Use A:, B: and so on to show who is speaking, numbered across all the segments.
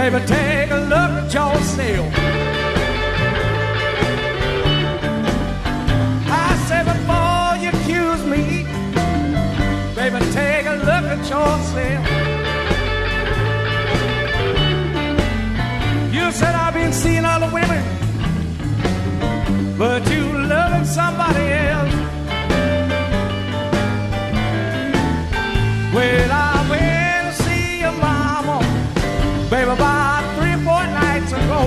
A: Baby, take a look at yourself. I said before you accuse me, baby, take a look at yourself. You said I've been seeing other women, but you loving somebody else. Well, I went to see your mama, baby, about 3 or 4 nights ago.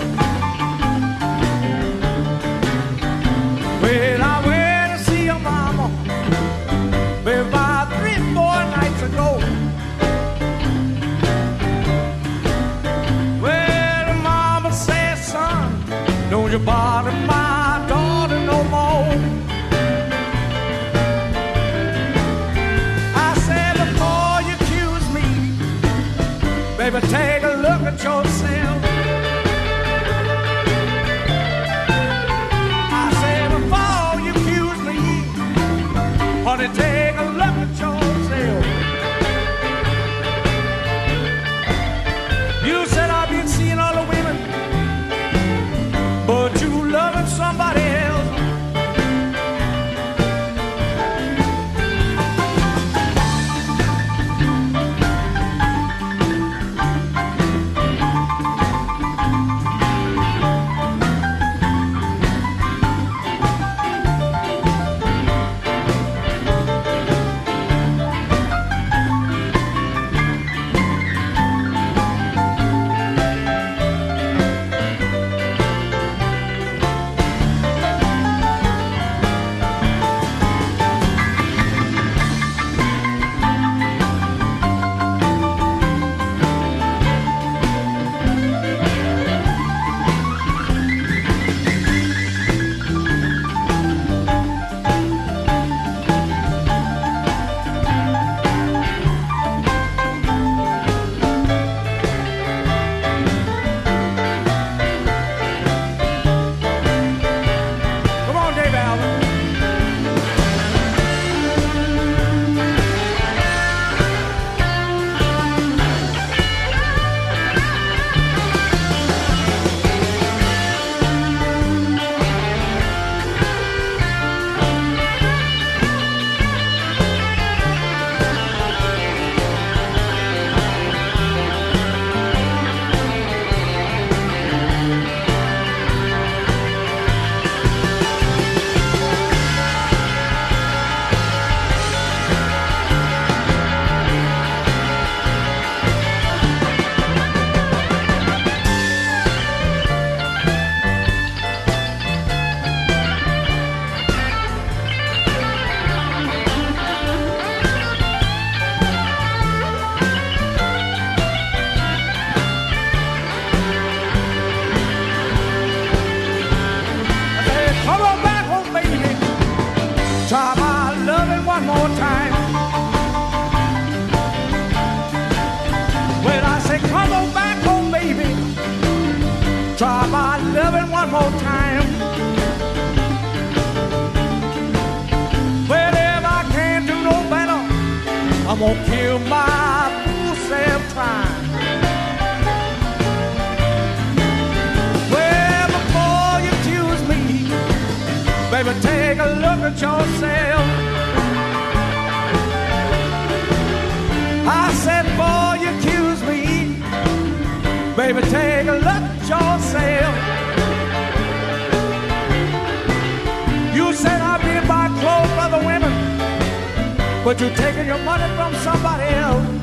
A: Well, I went to see your mama, baby, about 3 or 4 nights ago. Well, mama said, son, don't you bother my daughter no more. I said before you accuse me, baby, take a look at yourself. I said before you accuse me, honey, take a look at yourself. You said I've been seeing other women, but you loving somebody else. Try my loving one more time. When I say come on back home, baby, try my loving one more time. Well, if I can't do no better, I'm gonna kill my fool self trying. Well, before you accuse me, baby, take a look at yourself. I said, boy, you accuse me. Baby, take a look at yourself. You said I've been buying clothes for the women, but you're taking your money from somebody else.